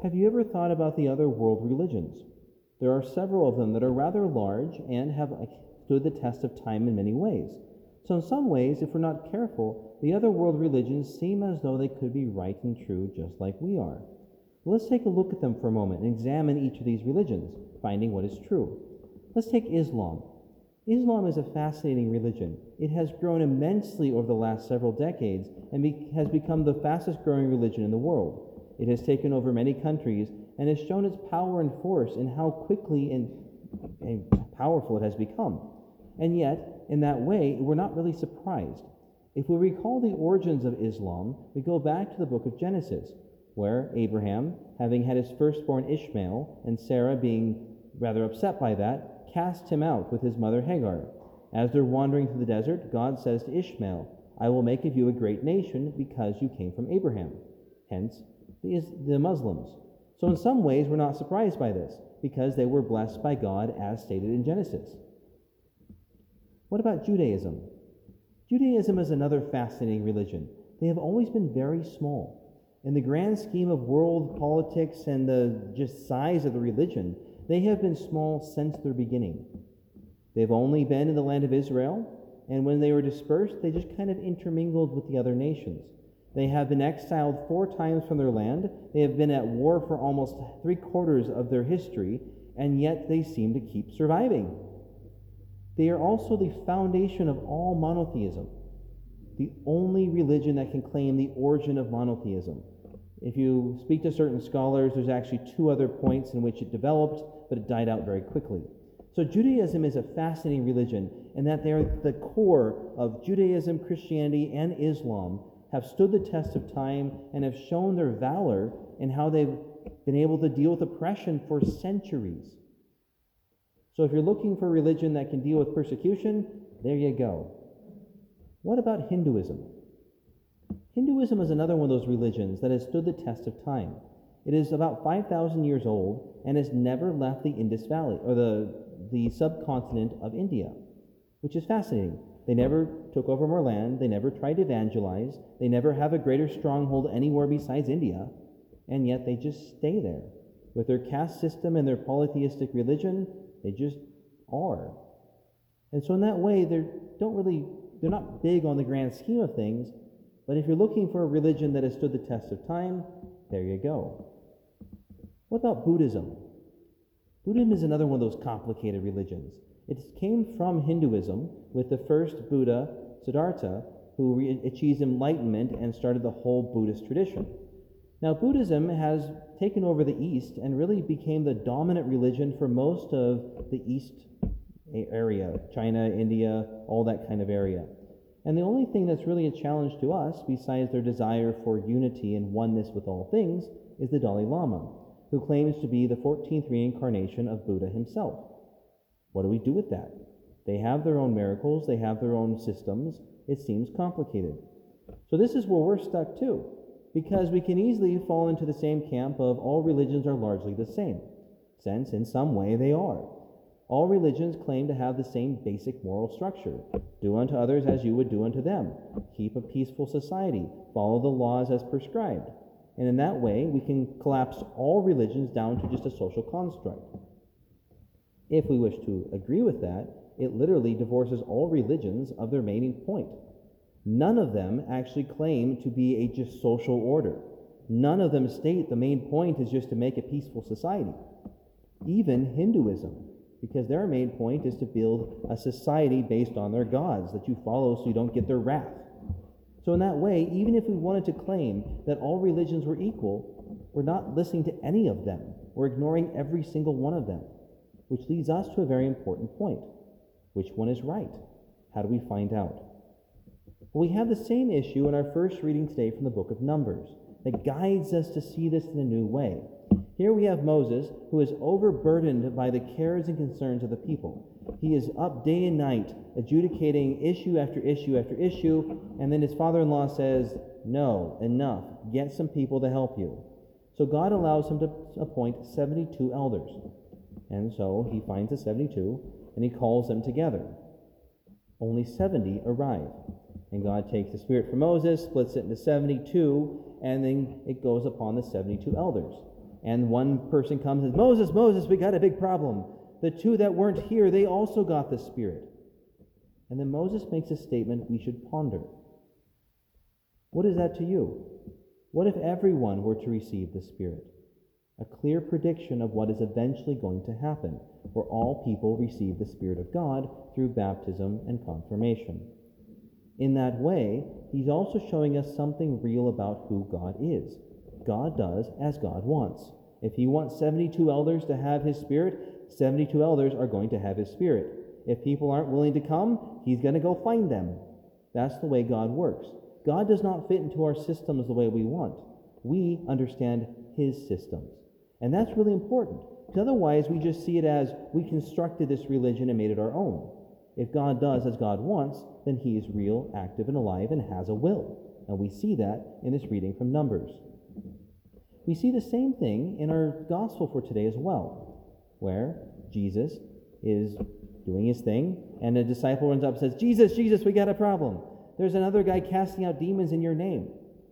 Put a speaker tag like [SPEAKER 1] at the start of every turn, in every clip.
[SPEAKER 1] Have you ever thought about the other world religions? There are several of them that are rather large and have stood the test of time in many ways. So in some ways, if we're not careful, the other world religions seem as though they could be right and true just like we are. Let's take a look at them for a moment and examine each of these religions, finding what is true. Let's take Islam. Islam is a fascinating religion. It has grown immensely over the last several decades and has become the fastest growing religion in the world. It has taken over many countries and has shown its power and force in how quickly and powerful it has become. And yet, in that way, we're not really surprised. If we recall the origins of Islam, we go back to the book of Genesis, where Abraham, having had his firstborn Ishmael, and Sarah being rather upset by that, cast him out with his mother Hagar. As they're wandering through the desert, God says to Ishmael, "I will make of you a great nation because you came from Abraham." Hence, the Muslims. So in some ways, we're not surprised by this, because they were blessed by God as stated in Genesis. What about Judaism? Judaism is another fascinating religion. They have always been very small. In the grand scheme of world politics and the just size of the religion, they have been small since their beginning. They've only been in the land of Israel, and when they were dispersed, they just kind of intermingled with the other nations. They have been exiled 4 times from their land. They have been at war for almost 3/4 of their history, and yet they seem to keep surviving. They are also the foundation of all monotheism, the only religion that can claim the origin of monotheism. If you speak to certain scholars, there's actually 2 other points in which it developed, but it died out very quickly. So Judaism is a fascinating religion in that they are the core of Judaism, Christianity, and Islam have stood the test of time and have shown their valor in how they've been able to deal with oppression for centuries. So if you're looking for a religion that can deal with persecution, there you go. What about Hinduism? Hinduism is another one of those religions that has stood the test of time. It is about 5,000 years old and has never left the Indus Valley, or the subcontinent of India, which is fascinating. They never took over more land, they never tried to evangelize, they never have a greater stronghold anywhere besides India, and yet they just stay there. With their caste system and their polytheistic religion, they just are. And so in that way, they're not big on the grand scheme of things, but if you're looking for a religion that has stood the test of time, there you go. What about Buddhism? Buddhism is another one of those complicated religions. It came from Hinduism with the first Buddha, Siddhartha, who achieved enlightenment and started the whole Buddhist tradition. Now, Buddhism has taken over the East and really became the dominant religion for most of the East area, China, India, all that kind of area. And the only thing that's really a challenge to us, besides their desire for unity and oneness with all things, is the Dalai Lama, who claims to be the 14th reincarnation of Buddha himself. What do we do with that? They have their own miracles, they have their own systems. It seems complicated. So this is where we're stuck too, because we can easily fall into the same camp of all religions are largely the same, since in some way they are. All religions claim to have the same basic moral structure. Do unto others as you would do unto them. Keep a peaceful society. Follow the laws as prescribed. And in that way, we can collapse all religions down to just a social construct. If we wish to agree with that, it literally divorces all religions of their main point. None of them actually claim to be a just social order. None of them state the main point is just to make a peaceful society. Even Hinduism, because their main point is to build a society based on their gods that you follow so you don't get their wrath. So in that way, even if we wanted to claim that all religions were equal, we're not listening to any of them. We're ignoring every single one of them, which leads us to a very important point. Which one is right? How do we find out? Well, we have the same issue in our first reading today from the book of Numbers that guides us to see this in a new way. Here we have Moses, who is overburdened by the cares and concerns of the people. He is up day and night, adjudicating issue after issue after issue, and then his father-in-law says, "No, enough, get some people to help you." So God allows him to appoint 72 elders. And so he finds the 72, and he calls them together. Only 70 arrive. And God takes the Spirit from Moses, splits it into 72, and then it goes upon the 72 elders. And one person comes and says, Moses, Moses, we got a big problem. The two that weren't here, they also got the Spirit. And then Moses makes a statement we should ponder. What is that to you? What if everyone were to receive the Spirit? A clear prediction of what is eventually going to happen, where all people receive the Spirit of God through baptism and confirmation. In that way, he's also showing us something real about who God is. God does as God wants. If he wants 72 elders to have his Spirit, 72 elders are going to have his Spirit. If people aren't willing to come, he's going to go find them. That's the way God works. God does not fit into our systems the way we want. We understand his systems. And that's really important, because otherwise we just see it as we constructed this religion and made it our own. If God does as God wants, then he is real, active, and alive, and has a will. And we see that in this reading from Numbers. We see the same thing in our gospel for today as well, where Jesus is doing his thing, and a disciple runs up and says, Jesus, Jesus, we got a problem. There's another guy casting out demons in your name.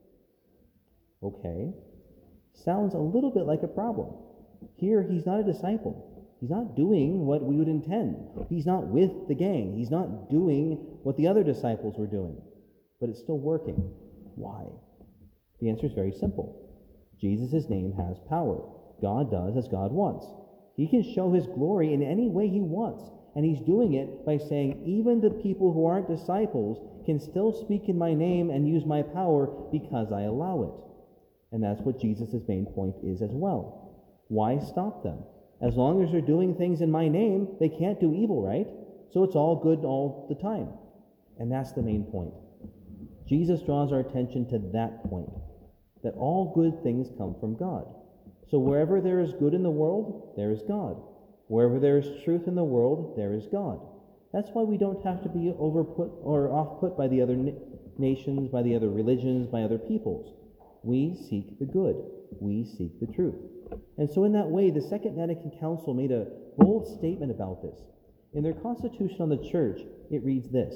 [SPEAKER 1] Okay. Sounds a little bit like a problem. Here, he's not a disciple. He's not doing what we would intend. He's not with the gang. He's not doing what the other disciples were doing. But it's still working. Why? The answer is very simple. Jesus' name has power. God does as God wants. He can show his glory in any way he wants. And he's doing it by saying, even the people who aren't disciples can still speak in my name and use my power because I allow it. And that's what Jesus' main point is as well. Why stop them? As long as they're doing things in my name, they can't do evil, right? So it's all good all the time. And that's the main point. Jesus draws our attention to that point, that all good things come from God. So wherever there is good in the world, there is God. Wherever there is truth in the world, there is God. That's why we don't have to be overput or off-put by the other nations, by the other religions, by other peoples. We seek the good. We seek the truth. And so in that way, the Second Vatican Council made a bold statement about this. In their constitution on the Church, it reads this: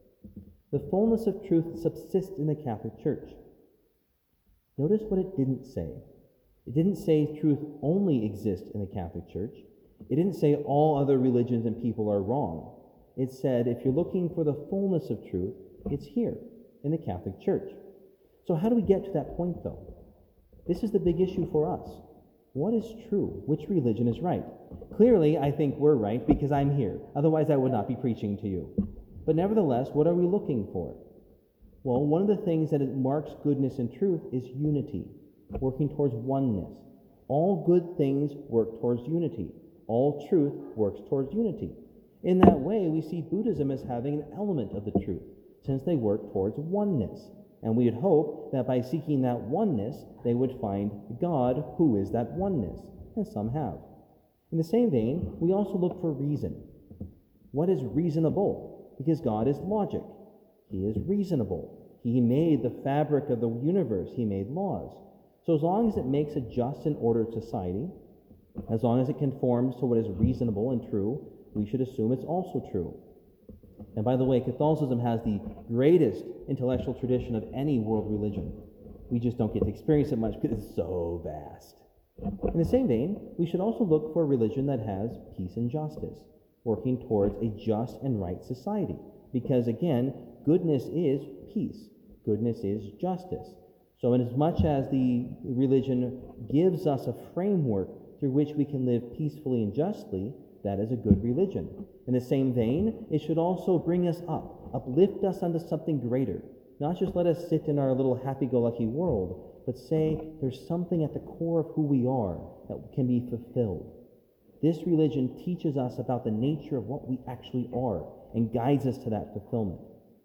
[SPEAKER 1] the fullness of truth subsists in the Catholic Church. Notice what it didn't say. It didn't say truth only exists in the Catholic Church. It didn't say all other religions and people are wrong. It said if you're looking for the fullness of truth, it's here in the Catholic Church. So how do we get to that point, though? This is the big issue for us. What is true? Which religion is right? Clearly, I think we're right because I'm here. Otherwise, I would not be preaching to you. But nevertheless, what are we looking for? Well, one of the things that marks goodness and truth is unity, working towards oneness. All good things work towards unity. All truth works towards unity. In that way, we see Buddhism as having an element of the truth, since they work towards oneness. And we would hope that by seeking that oneness, they would find God, who is that oneness. And some have. In the same vein, we also look for reason. What is reasonable? Because God is logic. He is reasonable. He made the fabric of the universe. He made laws. So as long as it makes a just and ordered society, as long as it conforms to what is reasonable and true, we should assume it's also true. And by the way, Catholicism has the greatest intellectual tradition of any world religion. We just don't get to experience it much because it's so vast. In the same vein, we should also look for a religion that has peace and justice, working towards a just and right society. Because again, goodness is peace. Goodness is justice. So in as much as the religion gives us a framework through which we can live peacefully and justly, that is a good religion. In the same vein, it should also bring us up, uplift us unto something greater. Not just let us sit in our little happy-go-lucky world, but say there's something at the core of who we are that can be fulfilled. This religion teaches us about the nature of what we actually are and guides us to that fulfillment.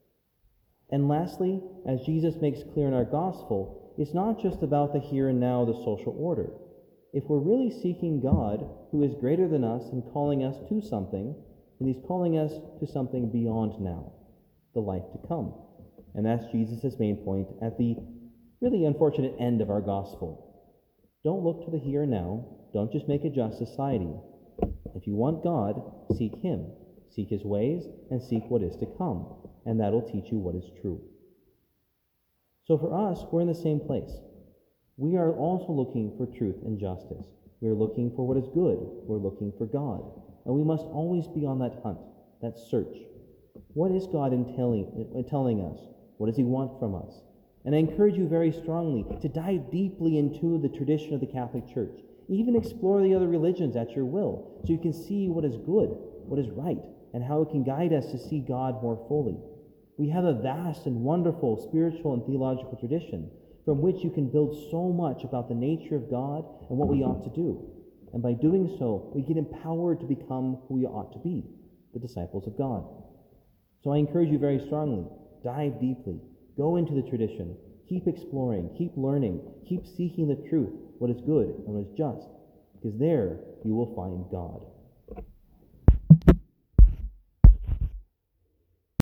[SPEAKER 1] And lastly, as Jesus makes clear in our gospel, it's not just about the here and now, the social order. If we're really seeking God, who is greater than us and calling us to something, then he's calling us to something beyond now, the life to come. And that's Jesus' main point at the really unfortunate end of our gospel. Don't look to the here and now. Don't just make a just society. If you want God, seek him. Seek his ways and seek what is to come. And that'll teach you what is true. So for us, we're in the same place. We are also looking for truth and justice. We are looking for what is good. We're looking for God. And we must always be on that hunt, that search. What is God telling us? What does he want from us? And I encourage you very strongly to dive deeply into the tradition of the Catholic Church. Even explore the other religions at your will, so you can see what is good, what is right, and how it can guide us to see God more fully. We have a vast and wonderful spiritual and theological tradition from which you can build so much about the nature of God and what we ought to do. And by doing so, we get empowered to become who we ought to be, the disciples of God. So I encourage you very strongly, dive deeply, go into the tradition, keep exploring, keep learning, keep seeking the truth, what is good and what is just, because there you will find God.